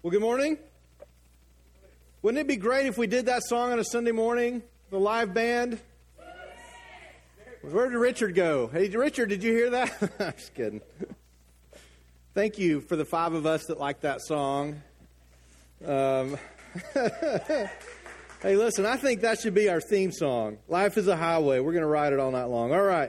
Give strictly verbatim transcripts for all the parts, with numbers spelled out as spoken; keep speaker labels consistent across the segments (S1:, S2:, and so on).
S1: Well, good morning. Wouldn't it be great if we did that song on a Sunday morning, the live band? Where did Richard go? Hey, Richard, did you hear that? I'm just kidding. Thank you for the five of us that like that song. Um, hey, listen, I think that should be our theme song. Life is a highway. We're going to ride it all night long. All right.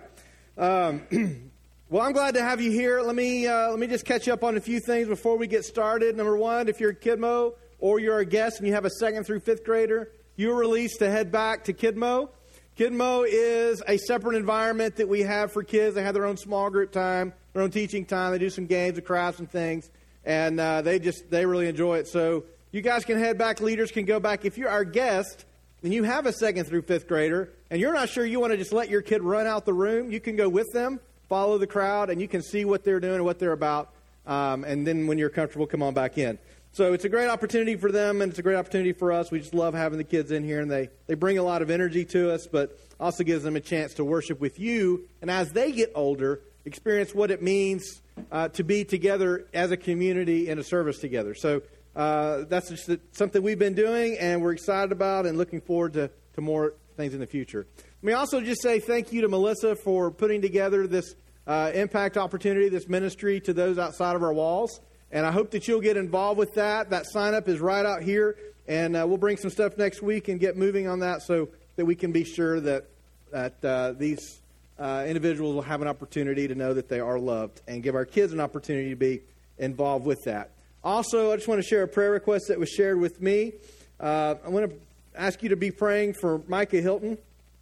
S1: Um, well, I'm glad to have you here. Let me uh, let me just catch up on a few things before we get started. Number one, if you're a Kidmo or you're a guest and you have a second through fifth grader, you're released to head back to Kidmo. Kidmo is a separate environment that we have for kids. They have their own small group time, their own teaching time. They do some games and crafts and things, and uh, they just they really enjoy it. So you guys can head back. Leaders can go back. If you're our guest and you have a second through fifth grader and you're not sure you want to just let your kid run out the room, you can go with them, follow the crowd, and you can see what they're doing and what they're about. Um, and then when you're comfortable, come on back in. So it's a great opportunity for them, and it's a great opportunity for us. We just love having the kids in here, and they, they bring a lot of energy to us, but also gives them a chance to worship with you. And as they get older, experience what it means uh, to be together as a community in a service together. So uh, that's just something we've been doing, and we're excited about and looking forward to, to more things in the future. Let me also just say thank you to Melissa for putting together this uh, impact opportunity, this ministry to those outside of our walls. And I hope that you'll get involved with that. That sign-up is right out here, and uh, we'll bring some stuff next week and get moving on that so that we can be sure that that uh, these uh, individuals will have an opportunity to know that they are loved and give our kids an opportunity to be involved with that. Also, I just want to share a prayer request that was shared with me. Uh, I want to ask you to be praying for Micah Hilton.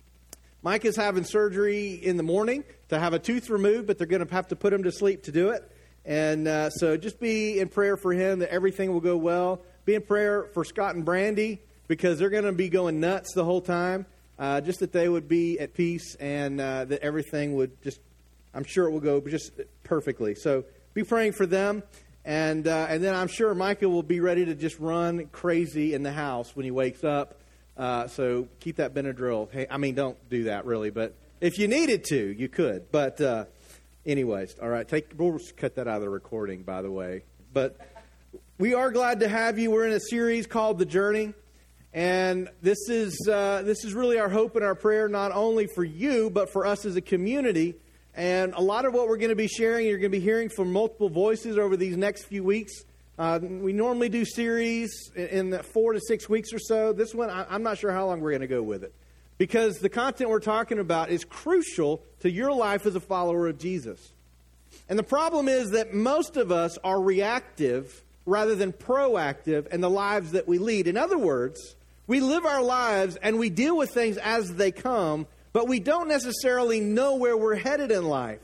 S1: Mike is having surgery in the morning to have a tooth removed, but they're going to have to put him to sleep to do it. And uh, so just be in prayer for him that everything will go well. Be in prayer for Scott and Brandy because they're going to be going nuts the whole time. Uh, just that they would be at peace and uh, that everything would just, I'm sure it will go just perfectly. So be praying for them. And uh, and then I'm sure Micah will be ready to just run crazy in the house when he wakes up. Uh, so keep that Benadryl. Hey, I mean, don't do that really, but if you needed to, you could. But uh, anyways, all right, take we'll cut that out of the recording, by the way. But we are glad to have you. We're in a series called The Journey, and this is uh, this is really our hope and our prayer, not only for you, but for us as a community. And a lot of what we're going to be sharing, you're going to be hearing from multiple voices over these next few weeks. Uh, we normally do series in the four to six weeks or so. This one, I, I'm not sure how long we're going to go with it. Because the content we're talking about is crucial to your life as a follower of Jesus. And the problem is that most of us are reactive rather than proactive in the lives that we lead. In other words, we live our lives and we deal with things as they come, but we don't necessarily know where we're headed in life.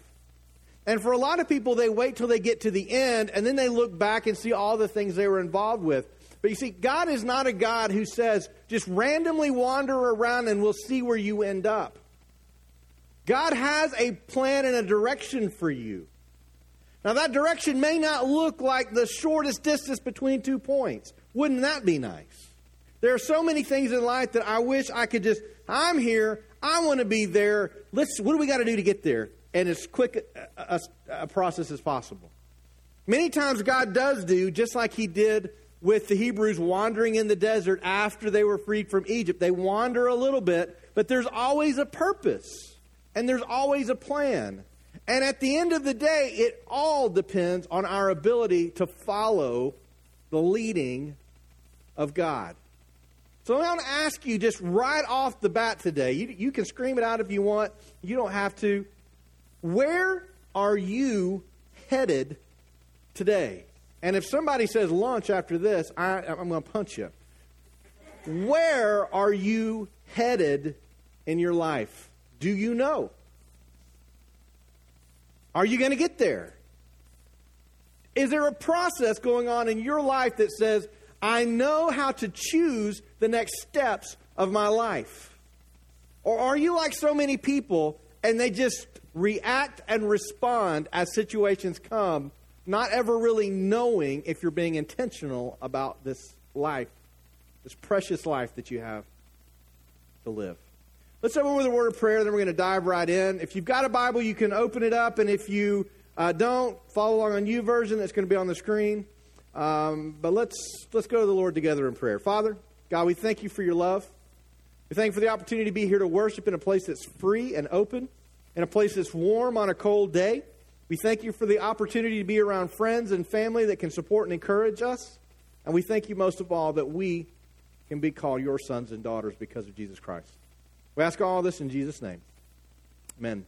S1: And for a lot of people, they wait till they get to the end, and then they look back and see all the things they were involved with. But you see, God is not a God who says, just randomly wander around and we'll see where you end up. God has a plan and a direction for you. Now, that direction may not look like the shortest distance between two points. Wouldn't that be nice? There are so many things in life that I wish I could just, I'm here, I want to be there. Let's. What do we got to do to get there? And as quick a, a, a process as possible. Many times God does do, just like he did with the Hebrews wandering in the desert after they were freed from Egypt. They wander a little bit, but there's always a purpose. And there's always a plan. And at the end of the day, it all depends on our ability to follow the leading of God. So I want to ask you just right off the bat today, you, you can scream it out if you want, you don't have to. Where are you headed today? And if somebody says lunch after this, I, I'm going to punch you. Where are you headed in your life? Do you know? Are you going to get there? Is there a process going on in your life that says, I know how to choose the next steps of my life? Or are you like so many people and they just react and respond as situations come, not ever really knowing if you're being intentional about this life, this precious life that you have to live? Let's open with a word of prayer, then we're going to dive right in. If you've got a Bible, you can open it up, and if you uh, don't, follow along on YouVersion. That's going to be on the screen. Um, but let's let's go to the Lord together in prayer. Father, God, we thank you for your love. We thank you for the opportunity to be here to worship in a place that's free and open, in a place that's warm on a cold day. We thank you for the opportunity to be around friends and family that can support and encourage us. And we thank you most of all that we can be called your sons and daughters because of Jesus Christ. We ask all this in Jesus' name. Amen.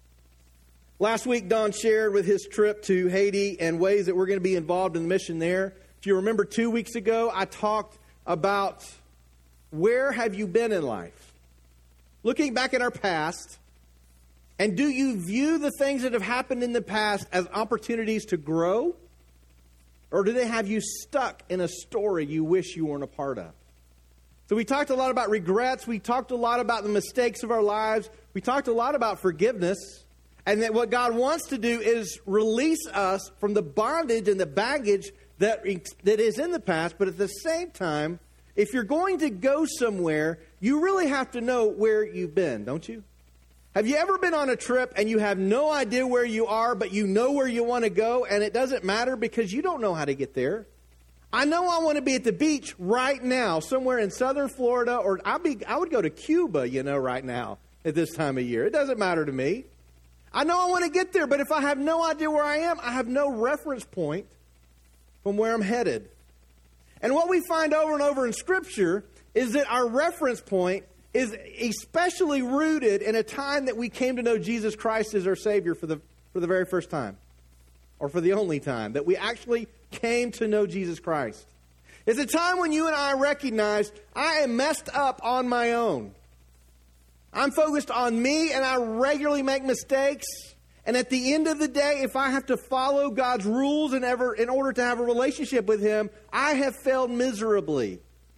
S1: Last week, Don shared with his trip to Haiti and ways that we're going to be involved in the mission there. If you remember two weeks ago, I talked about where have you been in life? Looking back at our past, and do you view the things that have happened in the past as opportunities to grow? Or do they have you stuck in a story you wish you weren't a part of? So we talked a lot about regrets. We talked a lot about the mistakes of our lives. We talked a lot about forgiveness. And that what God wants to do is release us from the bondage and the baggage that, that is in the past. But at the same time, if you're going to go somewhere, you really have to know where you've been, don't you? Have you ever been on a trip and you have no idea where you are, but you know where you want to go, and it doesn't matter because you don't know how to get there? I know I want to be at the beach right now, somewhere in southern Florida, or I'll be, I would go to Cuba, you know, right now at this time of year. It doesn't matter to me. I know I want to get there, but if I have no idea where I am, I have no reference point from where I'm headed. And what we find over and over in Scripture is that our reference point is especially rooted in a time that we came to know Jesus Christ as our Savior for the, for the very first time, or for the only time, that we actually came to know Jesus Christ. It's a time when you and I recognized I am messed up on my own. I'm focused on me, and I regularly make mistakes. And at the end of the day, if I have to follow God's rules in, ever, in order to have a relationship with Him, I have failed miserably.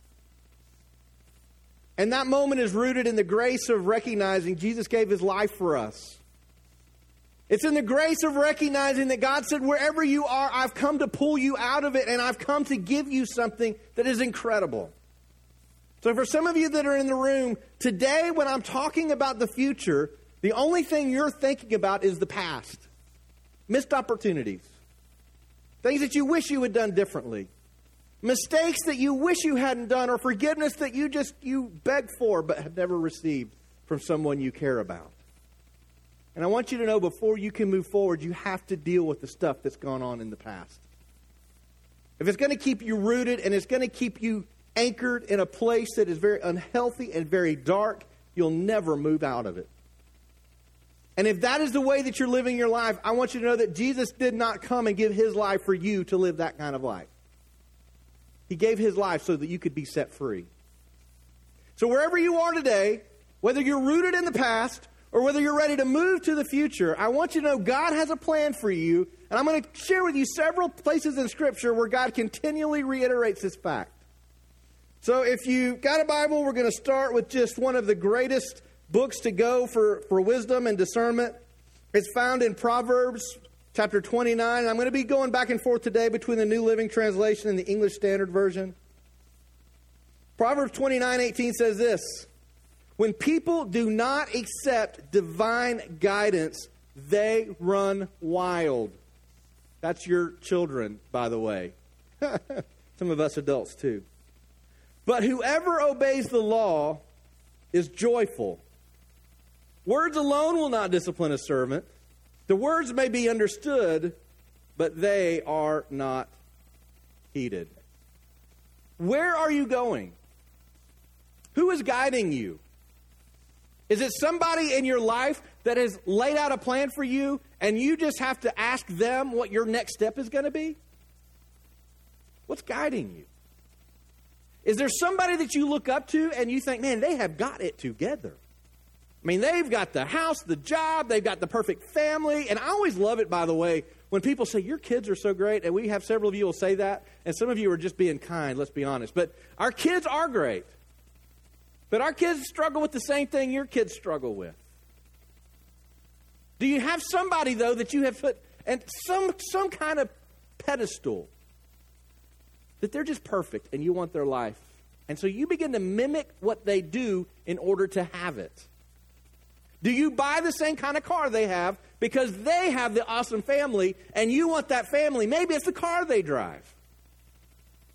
S1: And that moment is rooted in the grace of recognizing Jesus gave His life for us. It's in the grace of recognizing that God said, wherever you are, I've come to pull you out of it, and I've come to give you something that is incredible. So for some of you that are in the room, today when I'm talking about the future, the only thing you're thinking about is the past. Missed opportunities. Things that you wish you had done differently. Mistakes that you wish you hadn't done, or forgiveness that you just you beg for but have never received from someone you care about. And I want you to know, before you can move forward, you have to deal with the stuff that's gone on in the past. If it's going to keep you rooted and it's going to keep you anchored in a place that is very unhealthy and very dark, you'll never move out of it. And if that is the way that you're living your life, I want you to know that Jesus did not come and give His life for you to live that kind of life. He gave His life so that you could be set free. So wherever you are today, whether you're rooted in the past or whether you're ready to move to the future, I want you to know God has a plan for you. And I'm going to share with you several places in Scripture where God continually reiterates this fact. So if you've got a Bible, we're going to start with just one of the greatest books to go for, for wisdom and discernment. It's found in Proverbs chapter twenty-nine. I'm going to be going back and forth today between the New Living Translation and the English Standard Version. Proverbs twenty-nine eighteen says this: when people do not accept divine guidance, they run wild. That's your children, by the way. Some of us adults too. But whoever obeys the law is joyful. Words alone will not discipline a servant. The words may be understood, but they are not heeded. Where are you going? Who is guiding you? Is it somebody in your life that has laid out a plan for you and you just have to ask them what your next step is going to be? What's guiding you? Is there somebody that you look up to and you think, man, they have got it together? I mean, they've got the house, the job, they've got the perfect family. And I always love it, by the way, when people say, your kids are so great. And we have several of you will say that. And some of you are just being kind, let's be honest. But our kids are great. But our kids struggle with the same thing your kids struggle with. Do you have somebody, though, that you have put and some some kind of pedestal that they're just perfect and you want their life? And so you begin to mimic what they do in order to have it. Do you buy the same kind of car they have because they have the awesome family and you want that family? Maybe it's the car they drive.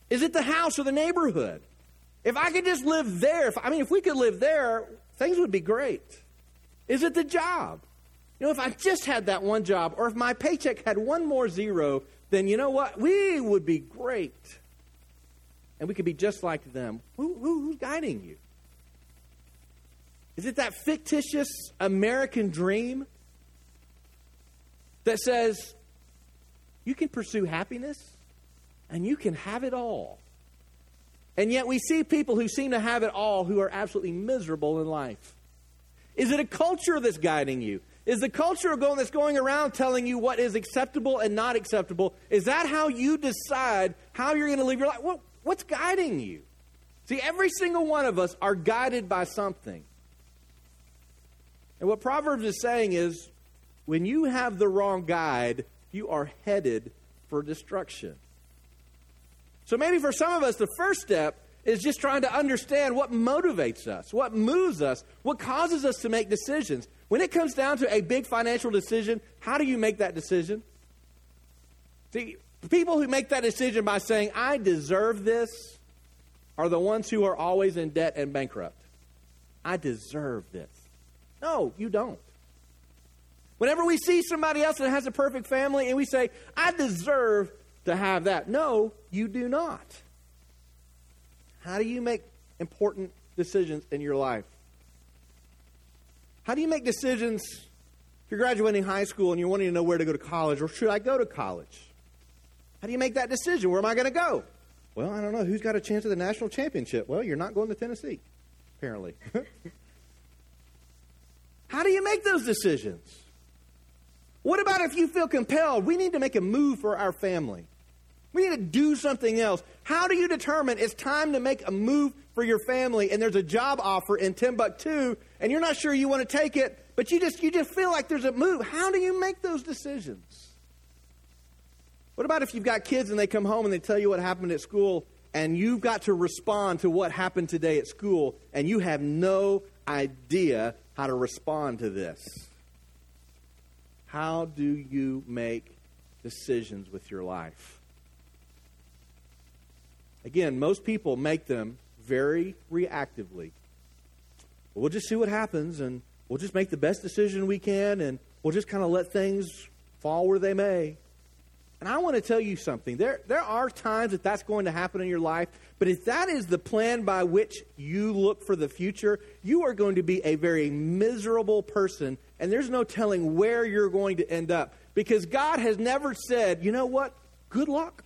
S1: Is it the house or the neighborhood? If I could just live there, if, I mean, if we could live there, things would be great. Is it the job? You know, if I just had that one job, or if my paycheck had one more zero, then you know what? We would be great. And we could be just like them. Who, who, who's guiding you? Is it that fictitious American dream that says you can pursue happiness and you can have it all? And yet we see people who seem to have it all who are absolutely miserable in life. Is it a culture that's guiding you? Is the culture going, that's going around telling you what is acceptable and not acceptable? Is that how you decide how you're going to live your life? What, what's guiding you? See, every single one of us are guided by something. And what Proverbs is saying is, when you have the wrong guide, you are headed for destruction. So maybe for some of us, the first step is just trying to understand what motivates us, what moves us, what causes us to make decisions. When it comes down to a big financial decision, how do you make that decision? See, people who make that decision by saying, I deserve this, are the ones who are always in debt and bankrupt. I deserve this. No, you don't. Whenever we see somebody else that has a perfect family and we say, I deserve to have that. No, you do not. How do you make important decisions in your life? How do you make decisions if you're graduating high school and you're wanting to know where to go to college, or should I go to college? How do you make that decision? Where am I going to go? Well, I don't know. Who's got a chance at the national championship? Well, you're not going to Tennessee, apparently. How do you make those decisions? What about if you feel compelled? We need to make a move for our family. We need to do something else. How do you determine it's time to make a move for your family and there's a job offer in Timbuktu and you're not sure you want to take it, but you just you just feel like there's a move? How do you make those decisions? What about if you've got kids and they come home and they tell you what happened at school and you've got to respond to what happened today at school and you have no idea how to respond to this? How do you make decisions with your life? Again, most people make them very reactively. We'll just see what happens, and we'll just make the best decision we can, and we'll just kind of let things fall where they may. And I want to tell you something. There, there are times that that's going to happen in your life, but if that is the plan by which you look for the future, you are going to be a very miserable person, and there's no telling where you're going to end up. Because God has never said, you know what, good luck.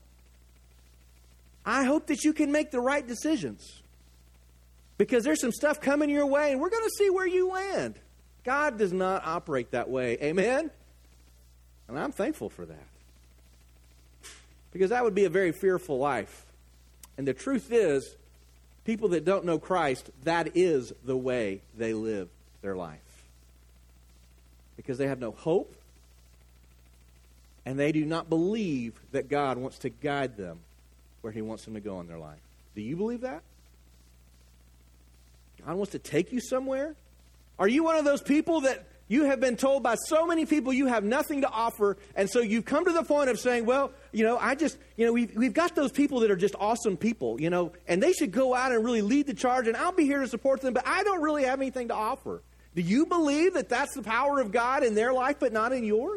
S1: I hope that you can make the right decisions. Because there's some stuff coming your way, and we're going to see where you land. God does not operate that way. Amen? And I'm thankful for that. Because that would be a very fearful life. And the truth is, people that don't know Christ, that is the way they live their life. Because they have no hope, and they do not believe that God wants to guide them where He wants them to go in their life. Do you believe that? God wants to take you somewhere? Are you one of those people that you have been told by so many people you have nothing to offer, and so you've come to the point of saying, well, you know, I just, you know, we've, we've got those people that are just awesome people, you know, and they should go out and really lead the charge, and I'll be here to support them, but I don't really have anything to offer. Do you believe that that's the power of God in their life, but not in yours?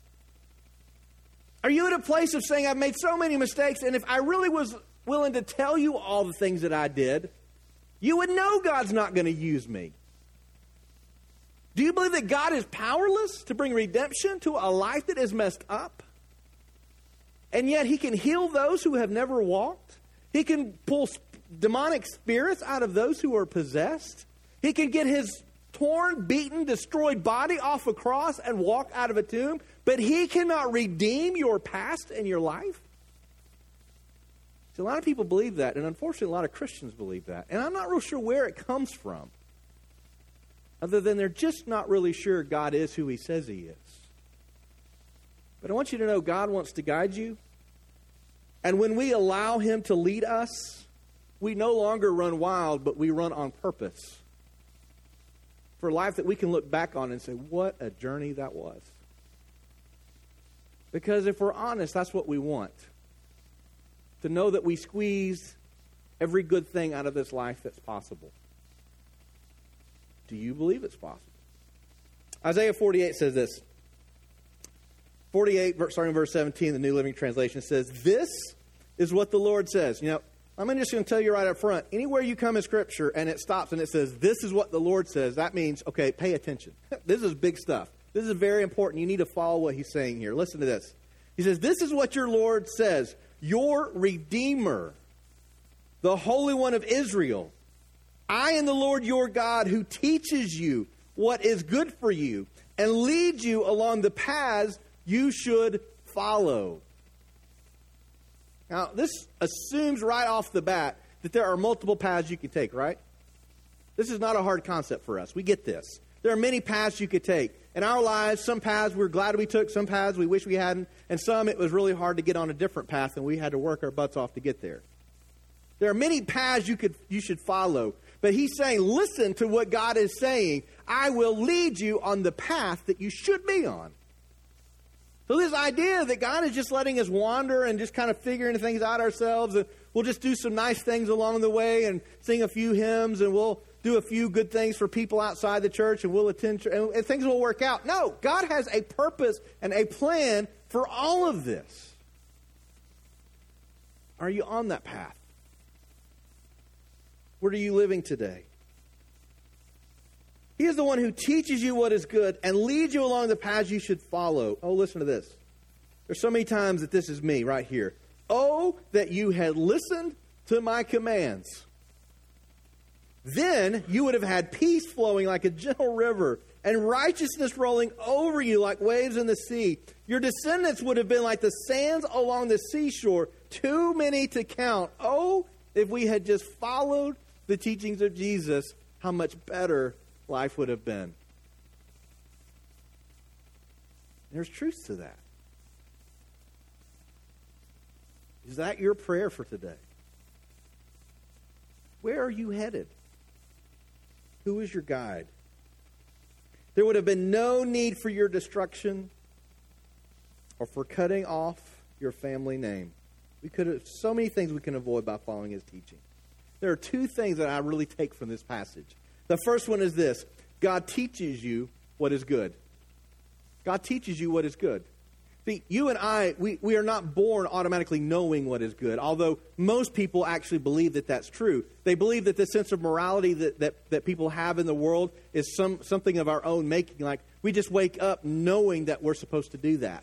S1: Are you at a place of saying, I've made so many mistakes, and if I really was willing to tell you all the things that I did, you would know God's not going to use me? Do you believe that God is powerless to bring redemption to a life that is messed up? And yet He can heal those who have never walked. He can pull demonic spirits out of those who are possessed. He can get His torn, beaten, destroyed body off a cross and walk out of a tomb. But He cannot redeem your past and your life. See, a lot of people believe that, and unfortunately a lot of Christians believe that. And I'm not real sure where it comes from, other than they're just not really sure God is who He says He is. But I want you to know God wants to guide you. And when we allow Him to lead us, we no longer run wild, but we run on purpose. For a life that we can look back on and say, what a journey that was. Because if we're honest, that's what we want. to know that we squeeze every good thing out of this life that's possible. Do you believe it's possible? Isaiah forty-eight says this. forty-eight, starting in verse seventeen, the New Living Translation says, "This is what the Lord says." You know, I'm just going to tell you right up front, anywhere you come in Scripture and it stops and it says, "This is what the Lord says," that means, okay, pay attention. This is big stuff. This is very important. You need to follow what he's saying here. Listen to this. He says, "This is what your Lord says, your Redeemer, the Holy One of Israel. I am the Lord your God who teaches you what is good for you and leads you along the paths you should follow." Now, this assumes right off the bat that there are multiple paths you can take, right? This is not a hard concept for us. We get this. There are many paths you could take. In our lives, some paths we're glad we took, some paths we wish we hadn't, and some it was really hard to get on a different path and we had to work our butts off to get there. There are many paths you could you should follow, but he's saying, listen to what God is saying. I will lead you on the path that you should be on. So this idea that God is just letting us wander and just kind of figuring things out ourselves, and we'll just do some nice things along the way and sing a few hymns and we'll do a few good things for people outside the church and we'll attend church and things will work out. No, God has a purpose and a plan for all of this. Are you on that path? Where are you living today? He is the one who teaches you what is good and leads you along the paths you should follow. Oh, listen to this. There's so many times that this is me right here. "Oh, that you had listened to my commands. Then you would have had peace flowing like a gentle river and righteousness rolling over you like waves in the sea. Your descendants would have been like the sands along the seashore, too many to count. Oh, if we had just followed the teachings of Jesus, how much better life would have been." There's truth to that. Is that your prayer for today? Where are you headed? Who is your guide? There would have been no need for your destruction or for cutting off your family name. We could have so many things we can avoid by following his teaching. There are two things that I really take from this passage. The first one is this: God teaches you what is good. God teaches you what is good. See, you and I, we, we are not born automatically knowing what is good, although most people actually believe that that's true. They believe that the sense of morality that, that, that people have in the world is some something of our own making, like we just wake up knowing that we're supposed to do that.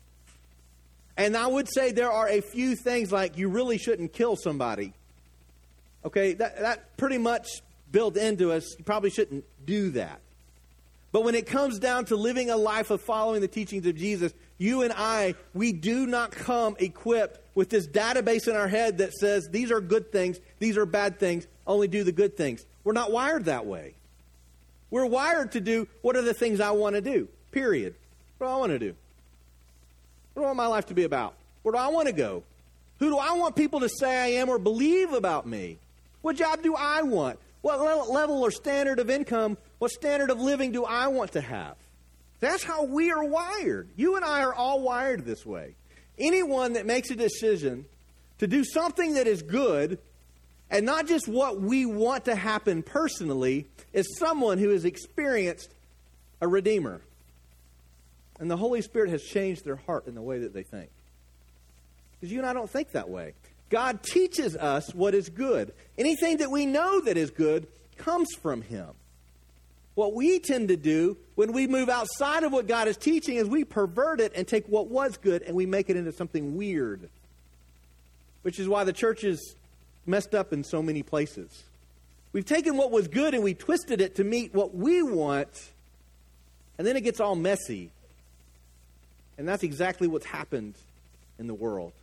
S1: And I would say there are a few things like you really shouldn't kill somebody. Okay, that, that pretty much built into us. You probably shouldn't do that. But when it comes down to living a life of following the teachings of Jesus, you and I, we do not come equipped with this database in our head that says these are good things, these are bad things, only do the good things. We're not wired that way. We're wired to do what are the things I want to do, period. What do I want to do? What do I want my life to be about? Where do I want to go? Who do I want people to say I am or believe about me? What job do I want? What level or standard of income, what standard of living do I want to have? That's how we are wired. You and I are all wired this way. Anyone that makes a decision to do something that is good and not just what we want to happen personally is someone who has experienced a Redeemer. And the Holy Spirit has changed their heart in the way that they think. Because you and I don't think that way. God teaches us what is good. Anything that we know that is good comes from him. What we tend to do when we move outside of what God is teaching is we pervert it and take what was good and we make it into something weird. Which is why the church is messed up in so many places. We've taken what was good and we twisted it to meet what we want, and then it gets all messy. And that's exactly what's happened in the world.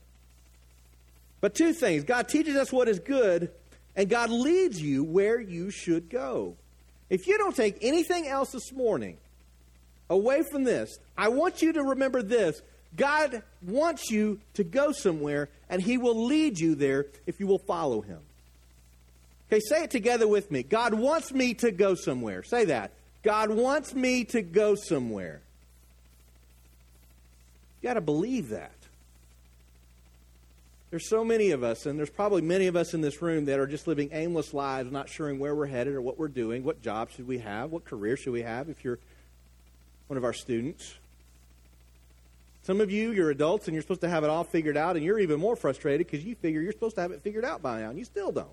S1: But two things. God teaches us what is good, and God leads you where you should go. If you don't take anything else this morning away from this, I want you to remember this. God wants you to go somewhere, and he will lead you there if you will follow him. Okay, say it together with me. God wants me to go somewhere. Say that. God wants me to go somewhere. You got to believe that. There's so many of us, and there's probably many of us in this room that are just living aimless lives, not sure where we're headed or what we're doing, what job should we have, what career should we have if you're one of our students. Some of you, you're adults, and you're supposed to have it all figured out, and you're even more frustrated because you figure you're supposed to have it figured out by now, and you still don't.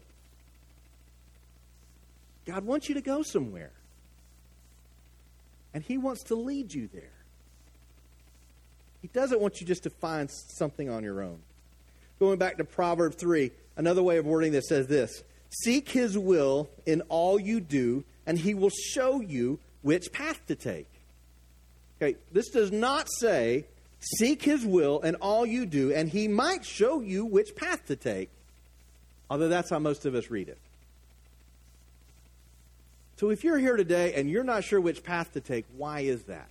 S1: God wants you to go somewhere, and He wants to lead you there. He doesn't want you just to find something on your own. Going back to Proverbs three, another way of wording this says this: seek His will in all you do, and He will show you which path to take. Okay, this does not say seek His will in all you do, and He might show you which path to take. Although that's how most of us read it. So if you're here today and you're not sure which path to take, why is that?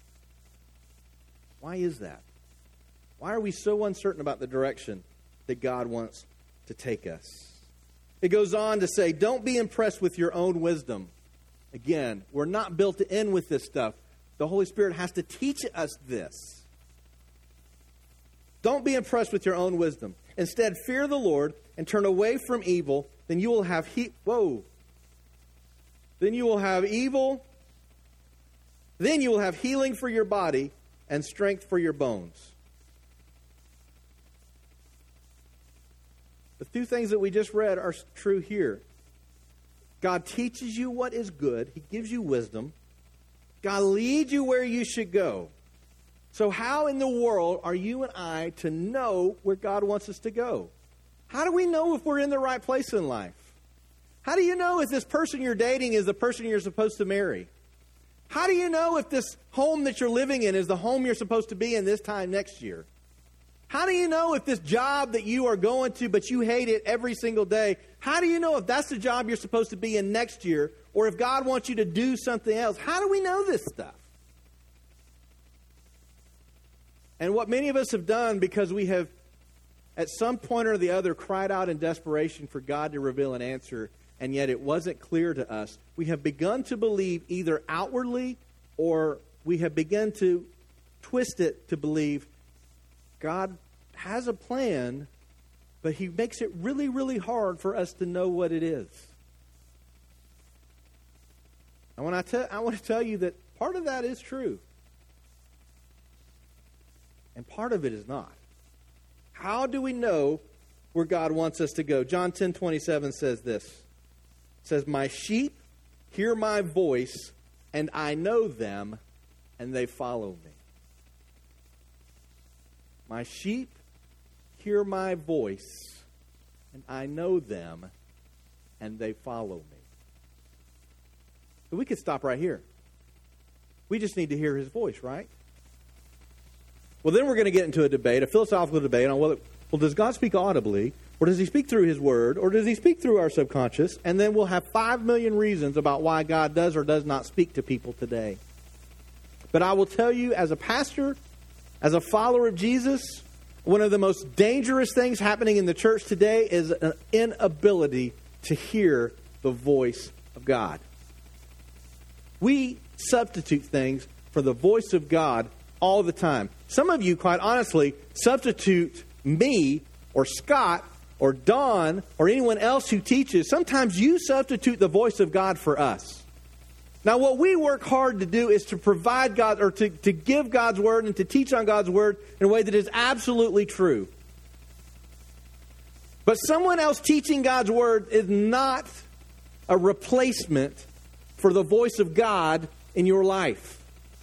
S1: Why is that? Why are we so uncertain about the direction that God wants to take us? It goes on to say, don't be impressed with your own wisdom. Again, we're not built to end with this stuff. The Holy Spirit has to teach us this. Don't be impressed with your own wisdom. Instead, fear the Lord and turn away from evil. Then you will have he- whoa. Then you will have evil. Then you will have healing for your body and strength for your bones. The two things that we just read are true here. God teaches you what is good. He gives you wisdom. God leads you where you should go. So how in the world are you and I to know where God wants us to go? How do we know if we're in the right place in life? How do you know if this person you're dating is the person you're supposed to marry? How do you know if this home that you're living in is the home you're supposed to be in this time next year? How do you know if this job that you are going to, but you hate it every single day, how do you know if that's the job you're supposed to be in next year, or if God wants you to do something else? How do we know this stuff? And what many of us have done, because we have at some point or the other cried out in desperation for God to reveal an answer, and yet it wasn't clear to us, we have begun to believe either outwardly or we have begun to twist it to believe God has a plan, but He makes it really, really hard for us to know what it is. And when I, te- I want to tell you that part of that is true. And part of it is not. How do we know where God wants us to go? John ten twenty-seven says this. It says, my sheep hear my voice, and I know them, and they follow me. My sheep hear my voice, and I know them, and they follow me. So we could stop right here. We just need to hear His voice, right? Well, then we're going to get into a debate, a philosophical debate on whether, well, does God speak audibly, or does He speak through His Word, or does He speak through our subconscious? And then we'll have five million reasons about why God does or does not speak to people today. But I will tell you, as a pastor, as a follower of Jesus, one of the most dangerous things happening in the church today is an inability to hear the voice of God. We substitute things for the voice of God all the time. Some of you, quite honestly, substitute me or Scott or Don or anyone else who teaches. Sometimes you substitute the voice of God for us. Now, what we work hard to do is to provide God, or to, to give God's Word and to teach on God's Word in a way that is absolutely true. But someone else teaching God's Word is not a replacement for the voice of God in your life.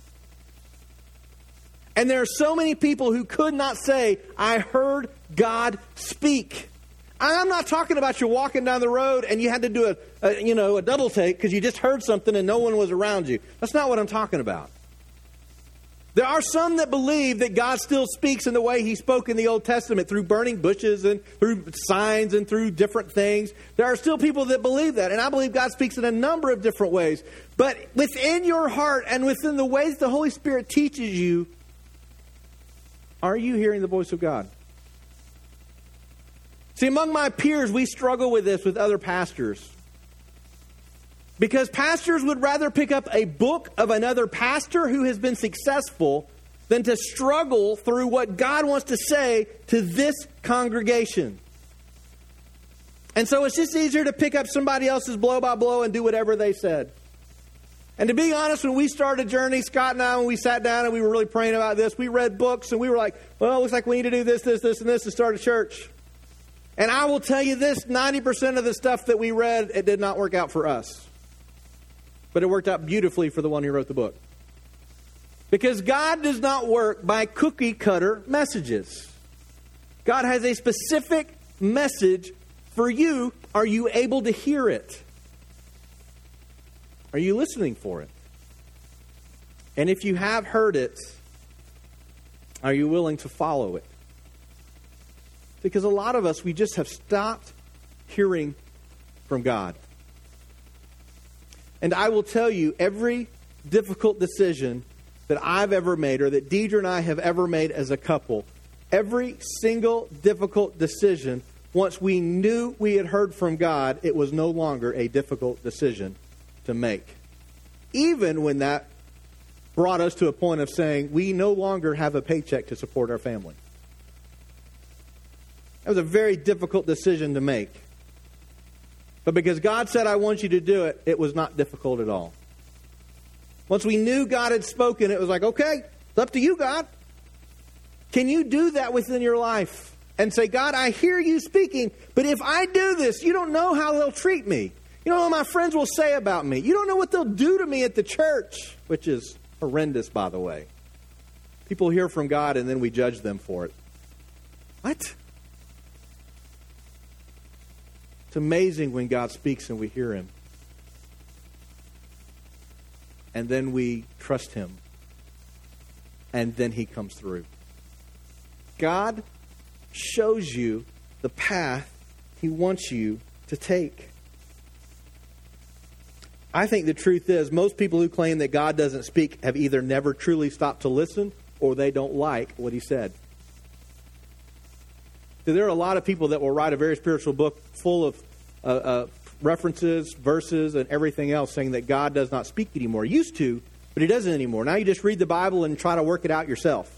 S1: And there are so many people who could not say, I heard God speak. I'm not talking about you walking down the road and you had to do a, a you know, a double take because you just heard something and no one was around you. That's not what I'm talking about. There are some that believe that God still speaks in the way He spoke in the Old Testament, through burning bushes and through signs and through different things. There are still people that believe that. And I believe God speaks in a number of different ways. But within your heart and within the ways the Holy Spirit teaches you, are you hearing the voice of God? See, among my peers, we struggle with this with other pastors. Because pastors would rather pick up a book of another pastor who has been successful than to struggle through what God wants to say to this congregation. And so it's just easier to pick up somebody else's blow by blow and do whatever they said. And to be honest, when we started Journey, Scott and I, when we sat down and we were really praying about this, we read books and we were like, well, it looks like we need to do this, this, this, and this to start a church. And I will tell you this, ninety percent of the stuff that we read, it did not work out for us. But it worked out beautifully for the one who wrote the book. Because God does not work by cookie cutter messages. God has a specific message for you. Are you able to hear it? Are you listening for it? And if you have heard it, are you willing to follow it? Because a lot of us, we just have stopped hearing from God. And I will tell you, every difficult decision that I've ever made, or that Deidre and I have ever made as a couple, every single difficult decision, once we knew we had heard from God, it was no longer a difficult decision to make. Even when that brought us to a point of saying, we no longer have a paycheck to support our family. That was a very difficult decision to make. But because God said, I want you to do it, it was not difficult at all. Once we knew God had spoken, it was like, okay, it's up to you, God. Can you do that within your life? And say, God, I hear you speaking, but if I do this, you don't know how they'll treat me. You don't know what my friends will say about me. You don't know what they'll do to me at the church, which is horrendous, by the way. People hear from God and then we judge them for it. What? It's amazing when God speaks and we hear him. And then we trust him. And then he comes through. God shows you the path he wants you to take. I think the truth is, most people who claim that God doesn't speak have either never truly stopped to listen or they don't like what he said. So there are a lot of people that will write a very spiritual book full of uh, uh, references, verses, and everything else saying that God does not speak anymore. He used to, but he doesn't anymore. Now you just read the Bible and try to work it out yourself.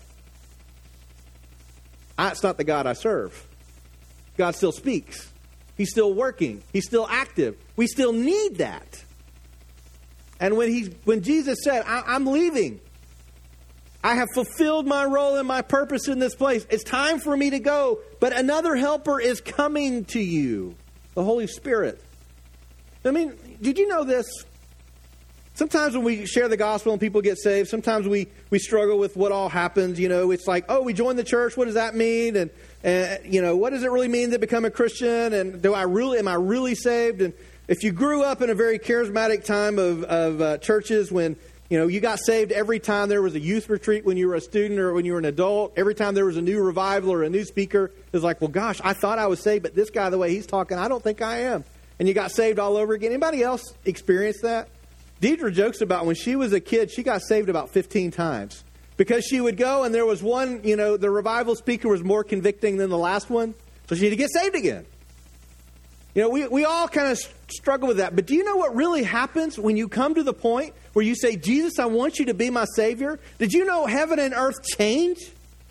S1: That's not the God I serve. God still speaks. He's still working. He's still active. We still need that. And when he, when Jesus said, I, I'm leaving. I have fulfilled my role and my purpose in this place. It's time for me to go. But another helper is coming to you. The Holy Spirit. I mean, did you know this? Sometimes when we share the gospel and people get saved, sometimes we, we struggle with what all happens. You know, it's like, oh, we joined the church. What does that mean? And, and you know, what does it really mean to become a Christian? And do I really, am I really saved? And if you grew up in a very charismatic time of, of uh, churches when, you know, you got saved every time there was a youth retreat when you were a student or when you were an adult, every time there was a new revival or a new speaker, it was like, well, gosh, I thought I was saved, but this guy, the way he's talking, I don't think I am. And you got saved all over again. Anybody else experience that? Deidre jokes about when she was a kid, she got saved about fifteen times. Because she would go and there was one, you know, the revival speaker was more convicting than the last one. So she had to get saved again. You know, we, we all kind of struggle with that. But do you know what really happens when you come to the point where you say, Jesus, I want you to be my Savior? Did you know heaven and earth change?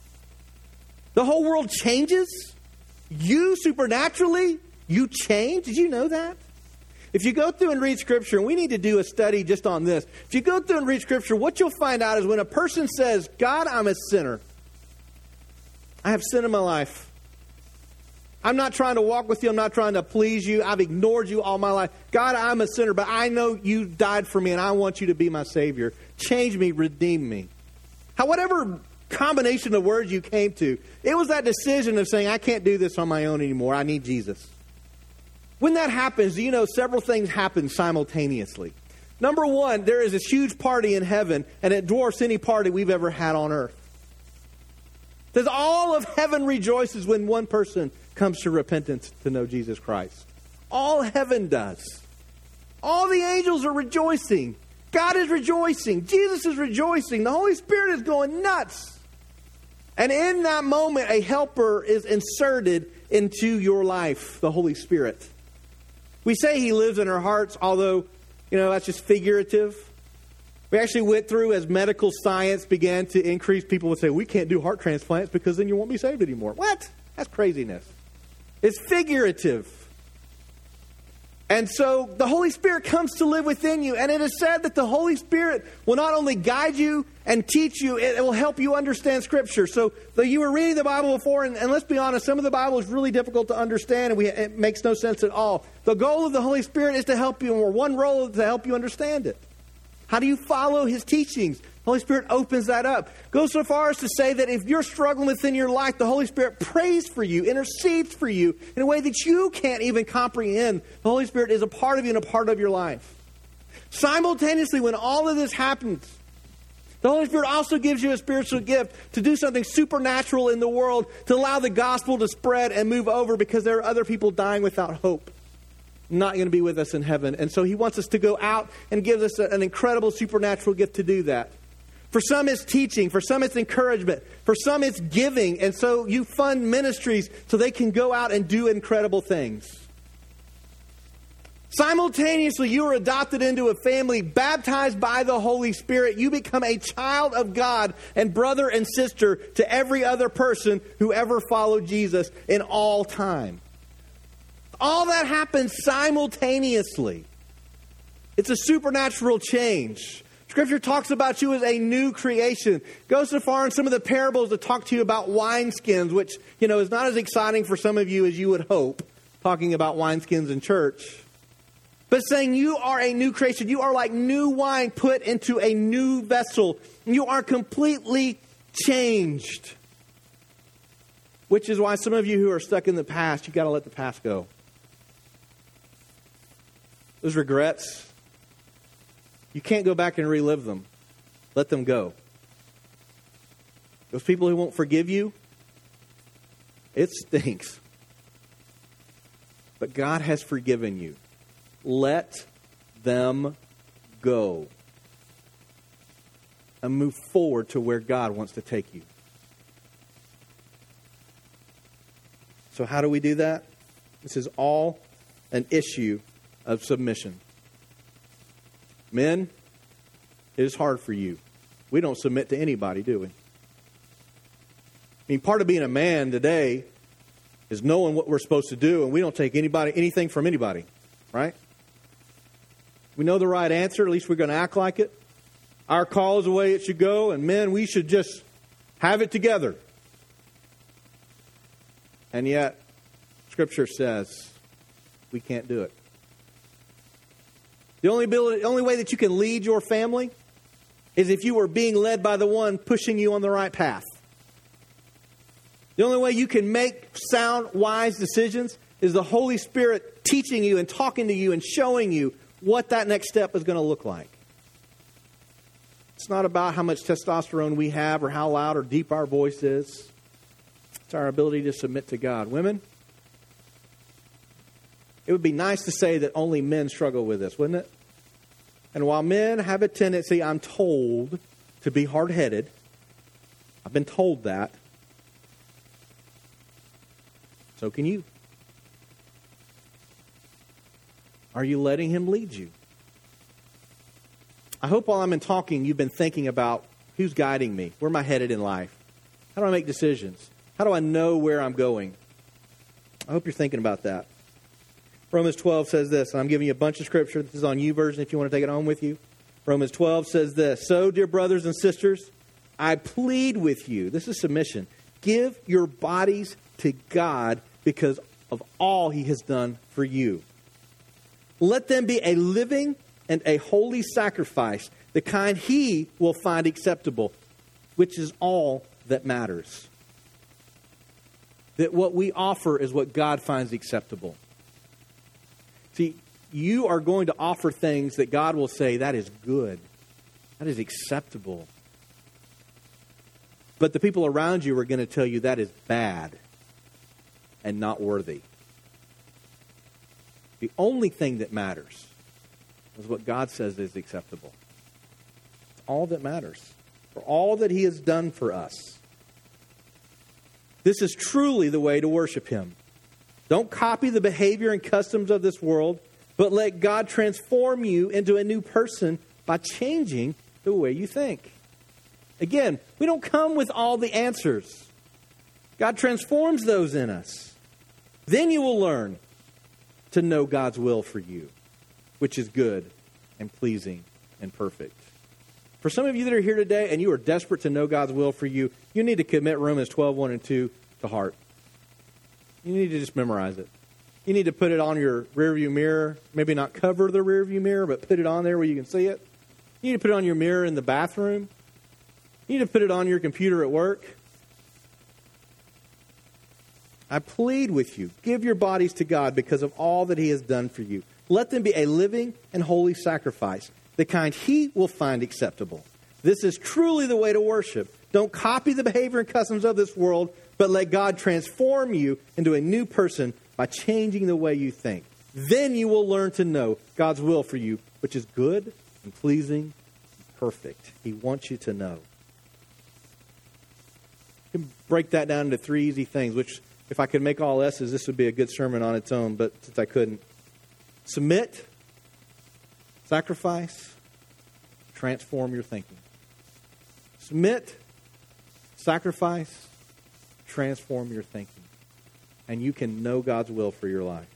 S1: The whole world changes. You supernaturally, you change. Did you know that? If you go through and read Scripture, and we need to do a study just on this. If you go through and read Scripture, what you'll find out is when a person says, God, I'm a sinner. I have sin in my life. I'm not trying to walk with you. I'm not trying to please you. I've ignored you all my life. God, I'm a sinner, but I know you died for me, and I want you to be my Savior. Change me, redeem me. How, whatever combination of words you came to, it was that decision of saying, I can't do this on my own anymore. I need Jesus. When that happens, you know, several things happen simultaneously. Number one, there is this huge party in heaven, and it dwarfs any party we've ever had on earth. It says all of heaven rejoices when one person comes to repentance to know Jesus Christ. All heaven does. All the angels are rejoicing. God is rejoicing. Jesus is rejoicing. The Holy Spirit is going nuts. And in that moment, a helper is inserted into your life, the Holy Spirit. We say he lives in our hearts, although, you know, that's just figurative. We actually went through, as medical science began to increase, people would say, we can't do heart transplants because then you won't be saved anymore. What? That's craziness. It's figurative. And so the Holy Spirit comes to live within you. And it is said that the Holy Spirit will not only guide you and teach you, it will help you understand Scripture. So though you were reading the Bible before, and, and let's be honest, some of the Bible is really difficult to understand, and we, it makes no sense at all. The goal of the Holy Spirit is to help you, or one role is to help you understand it. How do you follow His teachings? The Holy Spirit opens that up. Goes so far as to say that if you're struggling within your life, the Holy Spirit prays for you, intercedes for you in a way that you can't even comprehend. The Holy Spirit is a part of you and a part of your life. Simultaneously, when all of this happens, the Holy Spirit also gives you a spiritual gift to do something supernatural in the world, to allow the gospel to spread and move over, because there are other people dying without hope, not going to be with us in heaven. And so He wants us to go out and give us an incredible supernatural gift to do that. For some, it's teaching. For some, it's encouragement. For some, it's giving. And so you fund ministries so they can go out and do incredible things. Simultaneously, you are adopted into a family, baptized by the Holy Spirit. You become a child of God and brother and sister to every other person who ever followed Jesus in all time. All that happens simultaneously. It's a supernatural change. Scripture talks about you as a new creation. Goes so far in some of the parables to talk to you about wineskins, which, you know, is not as exciting for some of you as you would hope, talking about wineskins in church. But saying you are a new creation. You are like new wine put into a new vessel. You are completely changed. Which is why some of you who are stuck in the past, you got to let the past go. Those regrets, you can't go back and relive them. Let them go. Those people who won't forgive you, it stinks. But God has forgiven you. Let them go. And move forward to where God wants to take you. So how do we do that? This is all an issue of submission. Men, it is hard for you. We don't submit to anybody, do we? I mean, part of being a man today is knowing what we're supposed to do, and we don't take anybody anything from anybody, right? We know the right answer, at least we're going to act like it. Our call is the way it should go, and men, we should just have it together. And yet, Scripture says we can't do it. The only ability, the only way that you can lead your family is if you are being led by the one pushing you on the right path. The only way you can make sound, wise decisions is the Holy Spirit teaching you and talking to you and showing you what that next step is going to look like. It's not about how much testosterone we have or how loud or deep our voice is. It's our ability to submit to God. Women, it would be nice to say that only men struggle with this, wouldn't it? And while men have a tendency, I'm told, to be hard-headed, I've been told that, so can you. Are you letting Him lead you? I hope while I'm in talking, you've been thinking about who's guiding me. Where am I headed in life? How do I make decisions? How do I know where I'm going? I hope you're thinking about that. Romans twelve says this, and I'm giving you a bunch of scripture. This is on YouVersion if you want to take it home with you. Romans twelve says this, so, dear brothers and sisters, I plead with you. This is submission. Give your bodies to God because of all He has done for you. Let them be a living and a holy sacrifice, the kind He will find acceptable, which is all that matters. That what we offer is what God finds acceptable. See, you are going to offer things that God will say, that is good. That is acceptable. But the people around you are going to tell you that is bad and not worthy. The only thing that matters is what God says is acceptable. It's all that matters. For all that He has done for us. This is truly the way to worship Him. Don't copy the behavior and customs of this world, but let God transform you into a new person by changing the way you think. Again, we don't come with all the answers. God transforms those in us. Then you will learn to know God's will for you, which is good and pleasing and perfect. For some of you that are here today and you are desperate to know God's will for you, you need to commit Romans twelve, one and two to heart. You need to just memorize it. You need to put it on your rearview mirror. Maybe not cover the rearview mirror, but put it on there where you can see it. You need to put it on your mirror in the bathroom. You need to put it on your computer at work. I plead with you, give your bodies to God because of all that He has done for you. Let them be a living and holy sacrifice, the kind He will find acceptable. This is truly the way to worship. Don't copy the behavior and customs of this world, but let God transform you into a new person by changing the way you think. Then you will learn to know God's will for you, which is good and pleasing and perfect. He wants you to know. You can break that down into three easy things, which if I could make all S's, this would be a good sermon on its own, but since I couldn't. Submit, sacrifice, transform your thinking. Submit, sacrifice, transform your thinking. And you can know God's will for your life.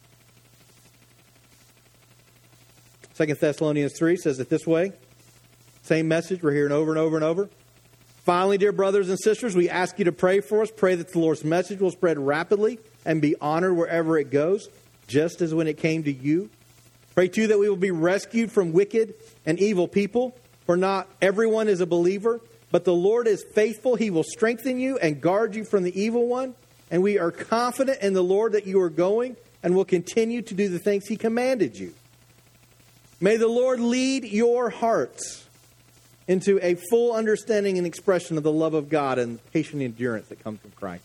S1: Second Thessalonians three says it this way. Same message we're hearing over and over and over. Finally, dear brothers and sisters, we ask you to pray for us. Pray that the Lord's message will spread rapidly and be honored wherever it goes, just as when it came to you. Pray, too, that we will be rescued from wicked and evil people, for not everyone is a believer, but the Lord is faithful. He will strengthen you and guard you from the evil one. And we are confident in the Lord that you are going and will continue to do the things He commanded you. May the Lord lead your hearts into a full understanding and expression of the love of God and patient endurance that comes from Christ.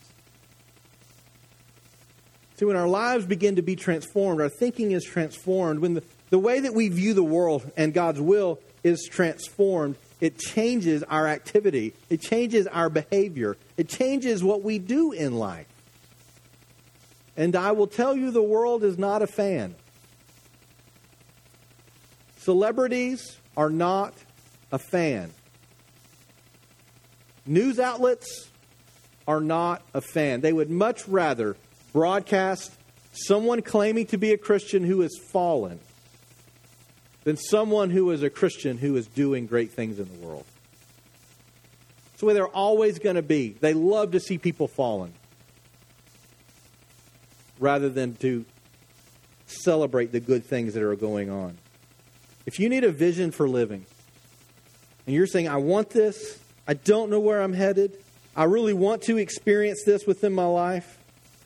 S1: See, when our lives begin to be transformed, our thinking is transformed, when the, the way that we view the world and God's will is transformed, it changes our activity. It changes our behavior. It changes what we do in life. And I will tell you, the world is not a fan. Celebrities are not a fan. News outlets are not a fan. They would much rather broadcast someone claiming to be a Christian who has fallen than someone who is a Christian who is doing great things in the world. It's the way they're always going to be. They love to see people fallen rather than to celebrate the good things that are going on. If you need a vision for living, and you're saying, I want this, I don't know where I'm headed, I really want to experience this within my life.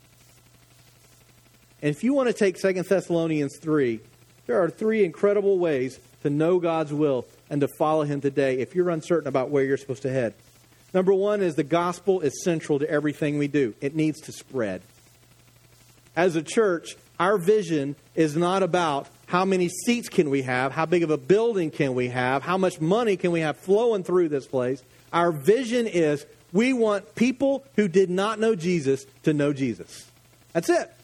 S1: And if you want to take Second Thessalonians three, there are three incredible ways to know God's will and to follow Him today if you're uncertain about where you're supposed to head. Number one is the gospel is central to everything we do. It needs to spread. As a church, our vision is not about how many seats can we have, how big of a building can we have, how much money can we have flowing through this place. Our vision is we want people who did not know Jesus to know Jesus. That's it.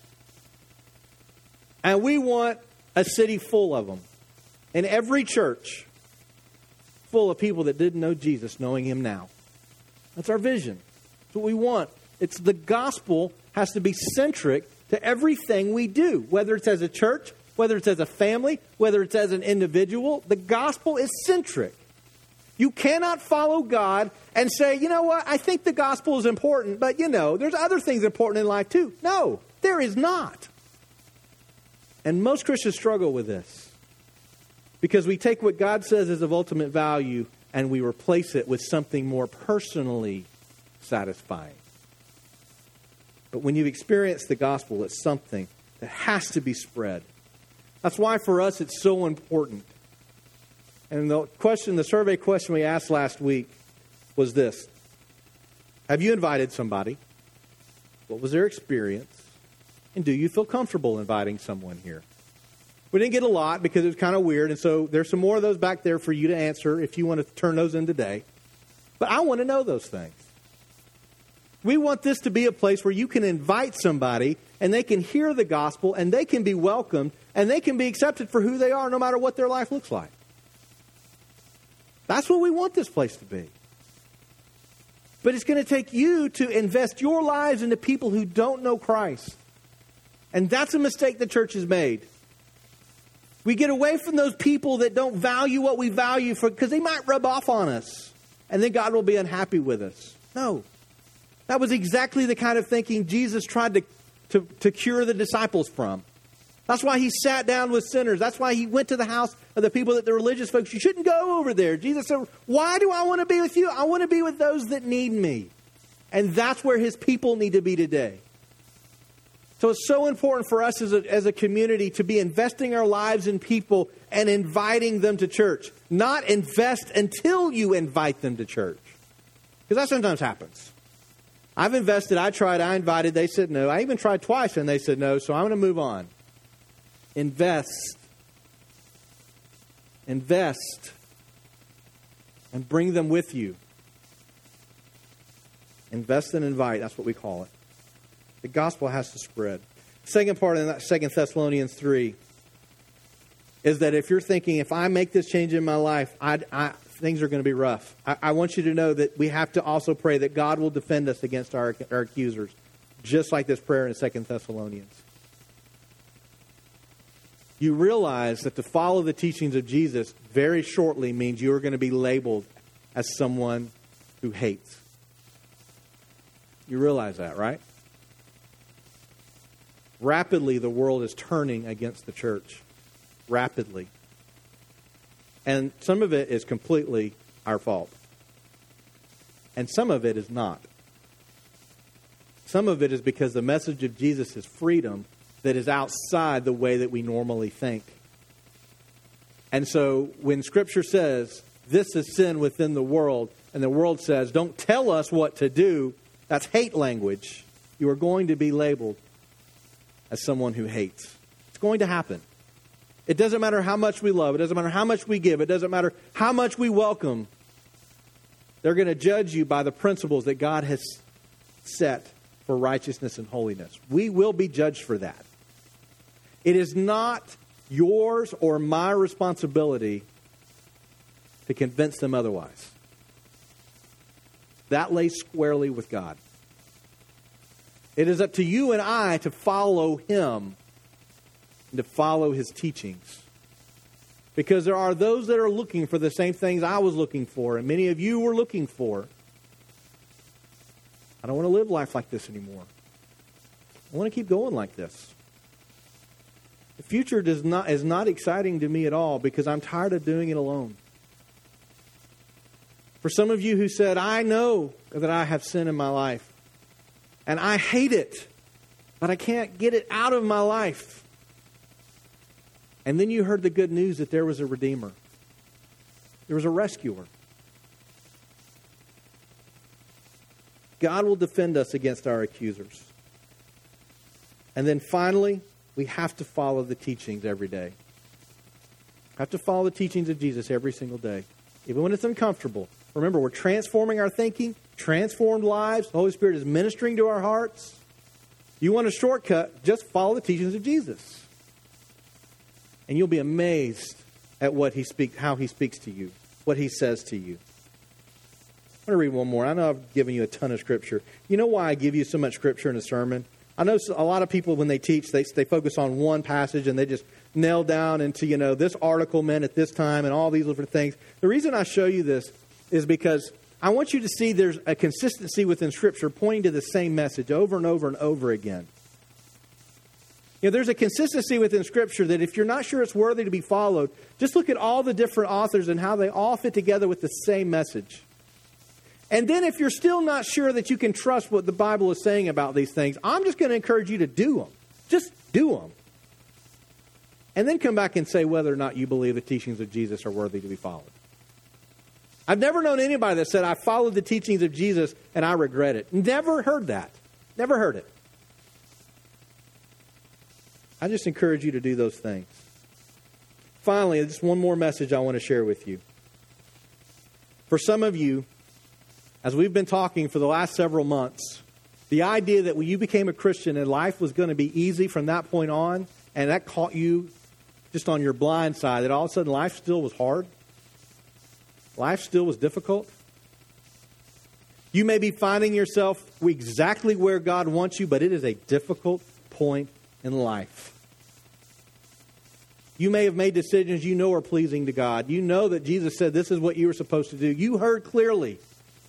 S1: And we want a city full of them. And every church full of people that didn't know Jesus knowing Him now. That's our vision. That's what we want. It's the gospel has to be centric to everything we do, whether it's as a church, whether it's as a family, whether it's as an individual. The gospel is centric. You cannot follow God and say, you know what, I think the gospel is important, but you know, there's other things important in life too. No, there is not. And most Christians struggle with this because we take what God says is of ultimate value and we replace it with something more personally satisfying. But when you've experienced the gospel, it's something that has to be spread. That's why for us it's so important. And the question, the survey question we asked last week was this. Have you invited somebody? What was their experience? And do you feel comfortable inviting someone here? We didn't get a lot because it was kind of weird. And so there's some more of those back there for you to answer if you want to turn those in today. But I want to know those things. We want this to be a place where you can invite somebody and they can hear the gospel and they can be welcomed and they can be accepted for who they are no matter what their life looks like. That's what we want this place to be. But it's going to take you to invest your lives into people who don't know Christ. And that's a mistake the church has made. We get away from those people that don't value what we value for, because they might rub off on us. And then God will be unhappy with us. No. That was exactly the kind of thinking Jesus tried to, to, to cure the disciples from. That's why he sat down with sinners. That's why he went to the house of the people that the religious folks, you shouldn't go over there. Jesus said, why do I want to be with you? I want to be with those that need me. And that's where his people need to be today. So it's so important for us as a, as a community to be investing our lives in people and inviting them to church. Not invest until you invite them to church. Because that sometimes happens. I've invested, I tried, I invited, they said no. I even tried twice and they said no, so I'm going to move on. Invest. Invest. And bring them with you. Invest and invite, that's what we call it. The gospel has to spread. Second part of that, Second Thessalonians three, is that if you're thinking, if I make this change in my life, I, I, things are going to be rough. I, I want you to know that we have to also pray that God will defend us against our, our accusers, just like this prayer in Second Thessalonians. You realize that to follow the teachings of Jesus very shortly means you are going to be labeled as someone who hates. You realize that, right? Rapidly, the world is turning against the church. Rapidly. And some of it is completely our fault. And some of it is not. Some of it is because the message of Jesus is freedom that is outside the way that we normally think. And so when Scripture says, this is sin within the world, and the world says, don't tell us what to do, that's hate language. You are going to be labeled as someone who hates. It's going to happen. It doesn't matter how much we love. It doesn't matter how much we give. It doesn't matter how much we welcome. They're going to judge you by the principles that God has set for righteousness and holiness. We will be judged for that. It is not yours or my responsibility to convince them otherwise. That lays squarely with God. It is up to you and I to follow Him and to follow His teachings. Because there are those that are looking for the same things I was looking for, and many of you were looking for. I don't want to live life like this anymore. I want to keep going like this. The future does not is not exciting to me at all because I'm tired of doing it alone. For some of you who said, I know that I have sin in my life, and I hate it, but I can't get it out of my life. And then you heard the good news that there was a Redeemer. There was a rescuer. God will defend us against our accusers. And then finally, we have to follow the teachings every day. We have to follow the teachings of Jesus every single day, even when it's uncomfortable. Remember, we're transforming our thinking, transformed lives. The Holy Spirit is ministering to our hearts. You want a shortcut, just follow the teachings of Jesus. And you'll be amazed at what he speak, how he speaks to you, what he says to you. I want to read one more. I know I've given you a ton of Scripture. You know why I give you so much Scripture in a sermon? I know a lot of people, when they teach, they, they focus on one passage and they just nail down into, you know, this article meant at this time and all these different things. The reason I show you this is because I want you to see there's a consistency within Scripture pointing to the same message over and over and over again. You know, there's a consistency within Scripture that if you're not sure it's worthy to be followed, just look at all the different authors and how they all fit together with the same message. And then if you're still not sure that you can trust what the Bible is saying about these things, I'm just going to encourage you to do them. Just do them. And then come back and say whether or not you believe the teachings of Jesus are worthy to be followed. I've never known anybody that said, I followed the teachings of Jesus and I regret it. Never heard that. Never heard it. I just encourage you to do those things. Finally, just one more message I want to share with you. For some of you, as we've been talking for the last several months, the idea that when you became a Christian and life was going to be easy from that point on, and that caught you just on your blind side, that all of a sudden life still was hard. life still was difficult. You may be finding yourself exactly where God wants you, but it is a difficult point in life. You may have made decisions you know are pleasing to God. You know that Jesus said this is what you were supposed to do. You heard clearly.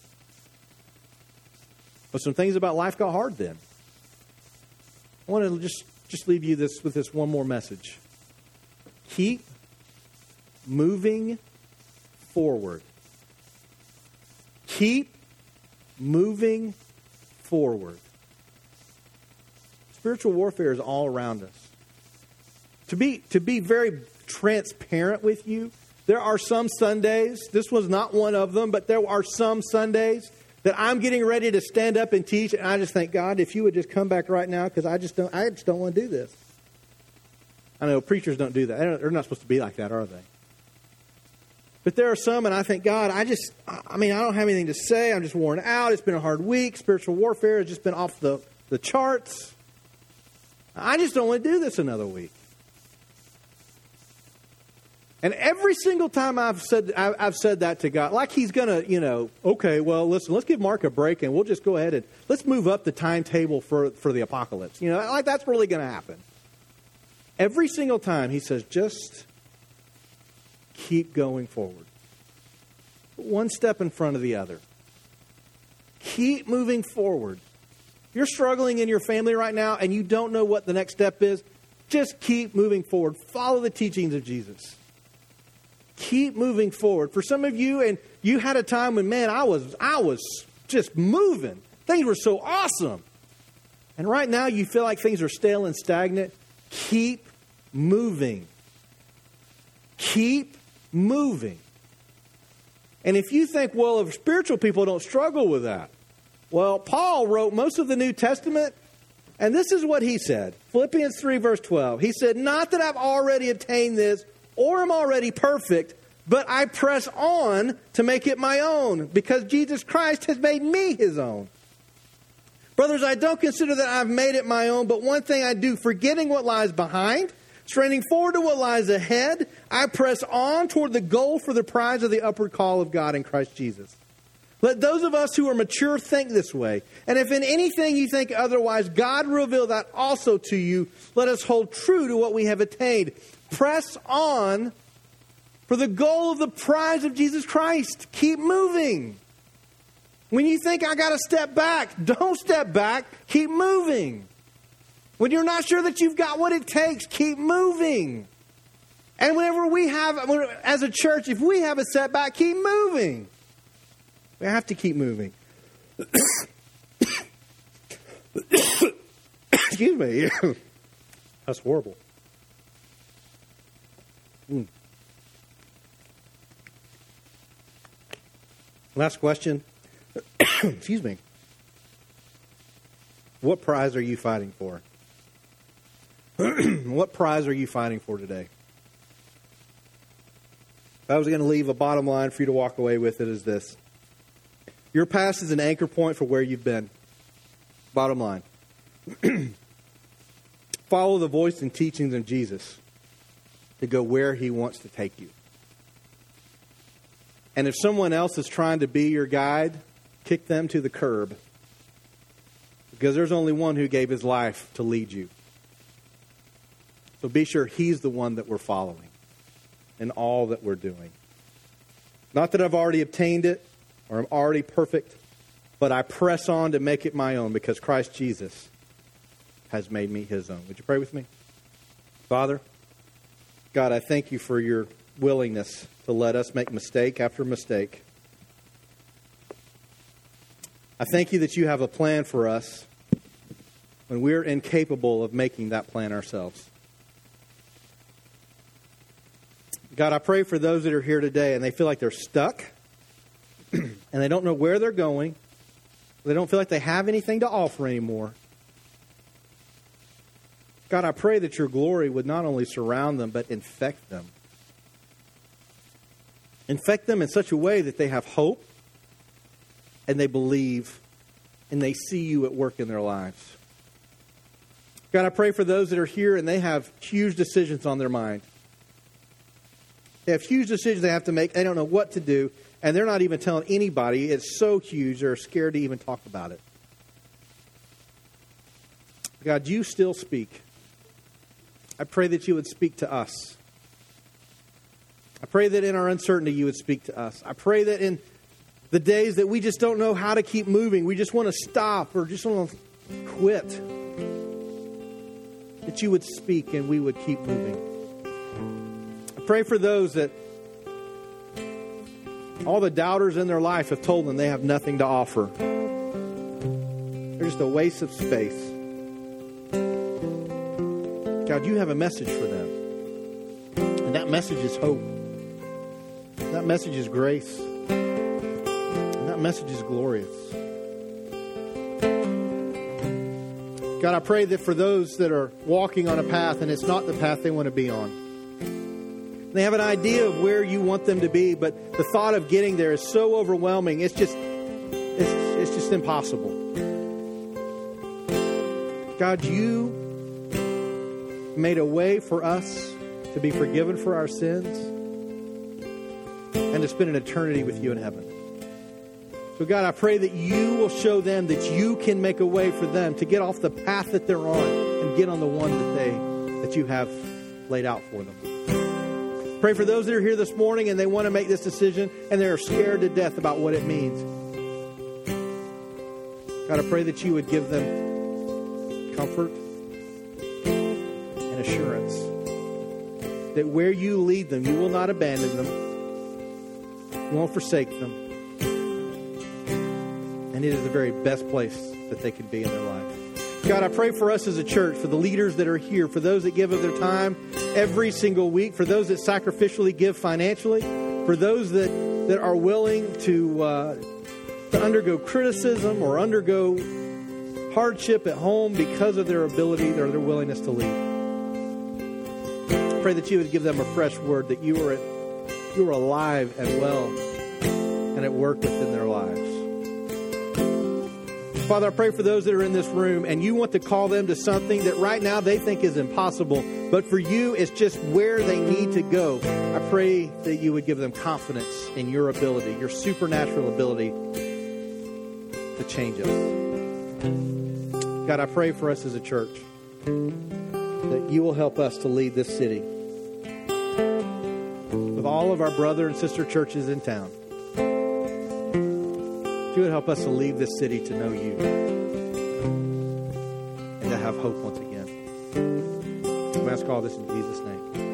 S1: But some things about life got hard then. I want to just, just leave you this with this one more message. Keep moving forward. Keep moving forward. Spiritual warfare is all around us. To be, to be very transparent with you, there are some Sundays, this was not one of them, but there are some Sundays that I'm getting ready to stand up and teach, and I just think, God, if you would just come back right now, because I just don't, I just don't want to do this. I know preachers don't do that. They're not supposed to be like that, are they? But there are some, and I think, God, I just, I mean, I don't have anything to say. I'm just worn out. It's been a hard week. Spiritual warfare has just been off the, the charts. I just don't want to do this another week. And every single time I've said I've said that to God, like he's going to, you know, okay, well, listen, let's give Mark a break and we'll just go ahead and let's move up the timetable for, for the apocalypse. You know, like that's really going to happen. Every single time he says, just keep going forward. One step in front of the other. Keep moving forward. You're struggling in your family right now and you don't know what the next step is. Just keep moving forward. Follow the teachings of Jesus. Keep moving forward. For some of you, and you had a time when, man, I was I was just moving. Things were so awesome. And right now you feel like things are stale and stagnant. Keep moving. Keep moving. And if you think, well, if spiritual people don't struggle with that. Well, Paul wrote most of the New Testament, and this is what he said. Philippians three, verse twelve. He said, not that I've already obtained this, or am already perfect, but I press on to make it my own, because Jesus Christ has made me his own. Brothers, I don't consider that I've made it my own, but one thing I do, forgetting what lies behind, straining forward to what lies ahead, I press on toward the goal for the prize of the upward call of God in Christ Jesus. Let those of us who are mature think this way. And if in anything you think otherwise, God reveal that also to you. Let us hold true to what we have attained. Press on for the goal of the prize of Jesus Christ. Keep moving. When you think I got to step back, don't step back. Keep moving. When you're not sure that you've got what it takes, keep moving. And whenever we have, as a church, if we have a setback, keep moving. We have to keep moving. Excuse me. That's horrible. Mm. Last question. Excuse me. What prize are you fighting for? What prize are you fighting for today? If I was going to leave a bottom line for you to walk away with, it is this. Your past is an anchor point for where you've been. Bottom line. Follow the voice and teachings of Jesus to go where he wants to take you. And if someone else is trying to be your guide, kick them to the curb. Because there's only one who gave his life to lead you. So be sure he's the one that we're following in all that we're doing. Not that I've already obtained it or I'm already perfect, but I press on to make it my own because Christ Jesus has made me his own. Would you pray with me? Father, God, I thank you for your willingness to let us make mistake after mistake. I thank you that you have a plan for us when we're incapable of making that plan ourselves. God, I pray for those that are here today and they feel like they're stuck and they don't know where they're going. They don't feel like they have anything to offer anymore. God, I pray that your glory would not only surround them, but infect them. Infect them in such a way that they have hope and they believe and they see you at work in their lives. God, I pray for those that are here and they have huge decisions on their mind. They have huge decisions they have to make. They don't know what to do. and they're not even telling anybody. It's so huge, they're scared to even talk about it. God, you still speak. I pray that you would speak to us. I pray that in our uncertainty you would speak to us. I pray that in the days that we just don't know how to keep moving, we just want to stop or just want to quit, that you would speak and we would keep moving. I pray for those that all the doubters in their life have told them they have nothing to offer. They're just a waste of space. God, you have a message for them. And that message is hope. That message is grace. And that message is glorious. God, I pray that for those that are walking on a path and it's not the path they want to be on. They have an idea of where you want them to be, but the thought of getting there is so overwhelming. It's just, it's, it's just impossible. God, you made a way for us to be forgiven for our sins and to spend an eternity with you in heaven. So God, I pray that you will show them that you can make a way for them to get off the path that they're on and get on the one that they that you have laid out for them. Pray for those that are here this morning and they want to make this decision and they're scared to death about what it means. God, I pray that you would give them comfort and assurance that where you lead them, you will not abandon them. You won't forsake them. And it is the very best place that they can be in their life. God, I pray for us as a church, for the leaders that are here, for those that give of their time every single week, for those that sacrificially give financially, for those that, that are willing to, uh, to undergo criticism or undergo hardship at home because of their ability or their willingness to lead. I pray that you would give them a fresh word, that you are, at, you are alive and well and at work within their lives. Father, I pray for those that are in this room and you want to call them to something that right now they think is impossible, but for you it's just where they need to go. I pray that you would give them confidence in your ability, your supernatural ability to change us. God, I pray for us as a church that you will help us to lead this city with all of our brother and sister churches in town. You would help us to leave this city to know you and to have hope once again. We ask all this in Jesus' name.